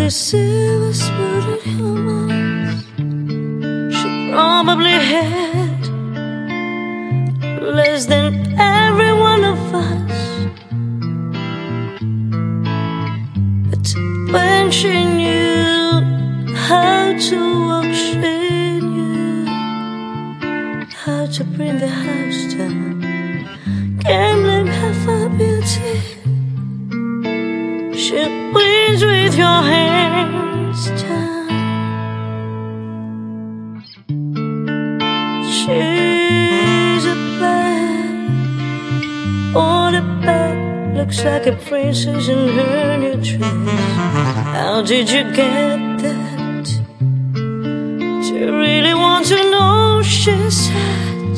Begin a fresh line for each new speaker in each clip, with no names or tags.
the silver spotted helmets she probably had less than every one of us. But when she knew how to walk, she knew how to bring the house down. Gambling her for beauty, she wins with your hands down. She's a bad, on a bed, looks like a princess in her new dress. How did you get that? Do you really want to know? She said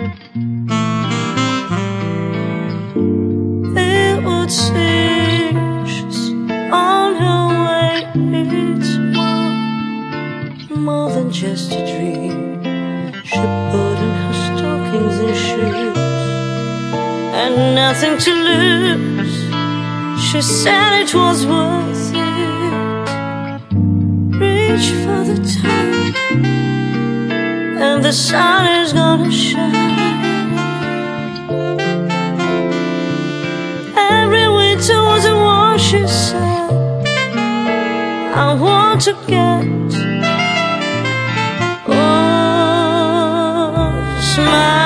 it would seem she's on her way. It's more than just a dream. She put on her stockings and shoes and nothing to lose. She said it was worth it. Reach for the top and the sun is gonna shine. Every winter was a war, she said. I want to get smile.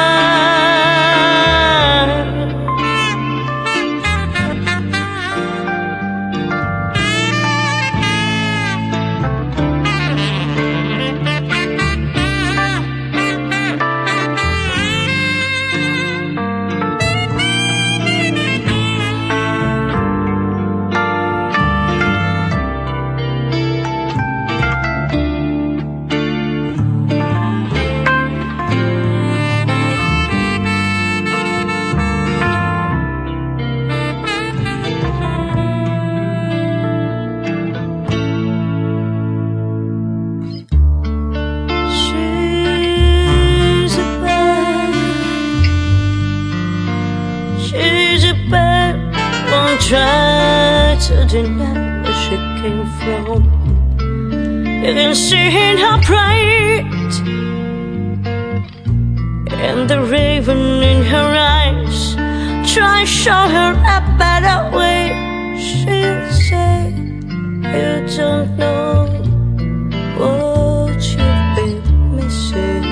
Try to deny where she came from. You can see in her pride and the raven in her eyes. Try show her a better way. She'll say you don't know what you've been missing.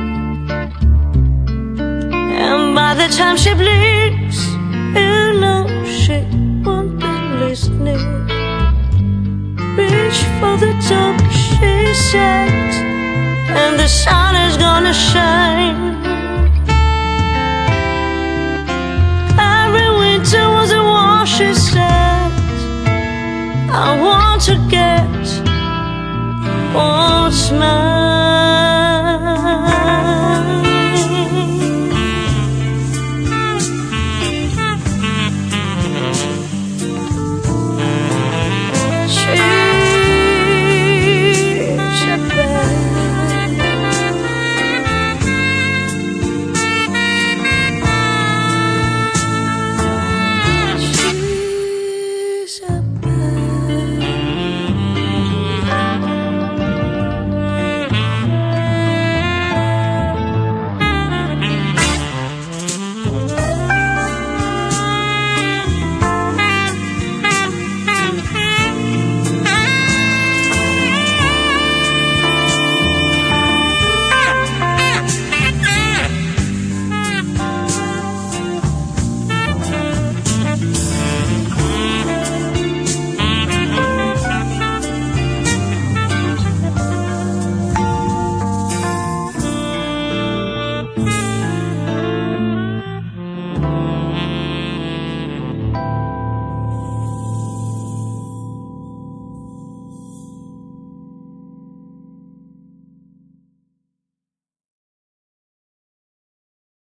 And by the time she blinks, you know she won't be listening. Reach for the top, she said, and the sun is gonna shine.